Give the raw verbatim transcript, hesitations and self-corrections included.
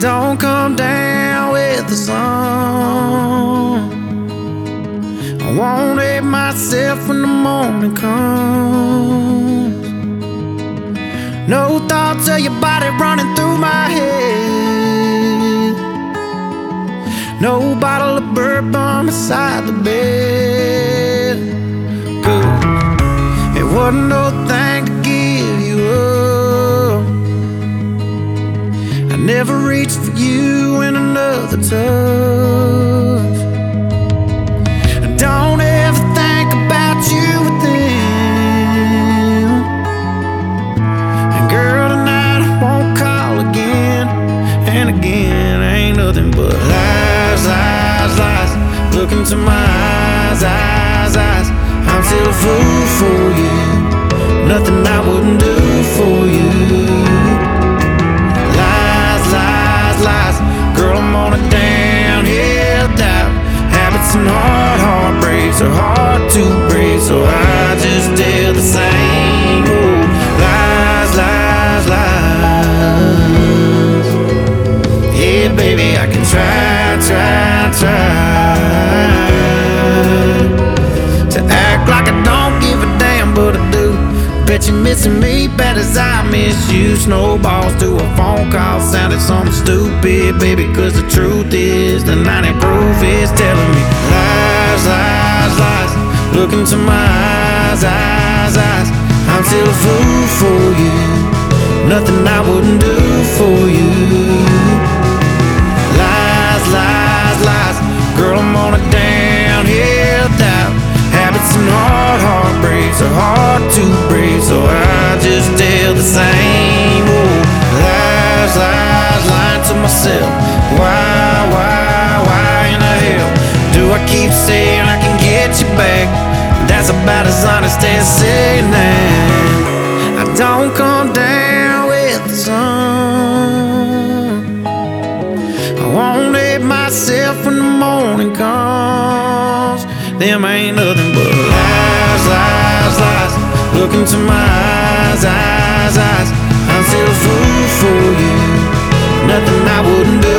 Don't come down with the sun. I won't hate myself when the morning comes. No thoughts of your body running through my head. No bottle of bourbon beside the bed. Good. It wasn't no thing to give you up. I never reached for you in another touch. I don't ever think about you with them. And girl, tonight I won't call again. And again, ain't nothing but lies, lies, lies. Look into my eyes, eyes, eyes. I'm still a fool for you. Nothing I wouldn't do for you. Lies, lies, lies. Girl, I'm on a downhill dive. Habits and hard heartbreaks are hard to break, so I just tell the same old lies, lies, lies. Yeah, baby, I can try, try, try to act like I don't give a damn, but I do. Bet you're missing me bad as I miss you. Snowballs to a phone call sounded something stupid, baby, cause the truth is the ninety proof is telling me lies, lies, lies. Look into my eyes, eyes, eyes. I'm still a fool for you. Nothing I wouldn't do for you. Lies, lies, lies. Girl, I'm on a downhill dive. Habits and hard heartbreaks are hard to break, so I just tell the same old lies, lies, lying to myself. Why, why, why in the hell do I keep saying I can get you back? That's about as honest as saying that I don't come down with the sun. I won't hate myself when the morning comes. Them ain't nothing but lies, lies, lies. Look into my eyes, eyes, eyes. I'm still a fool for you. Nothing I wouldn't do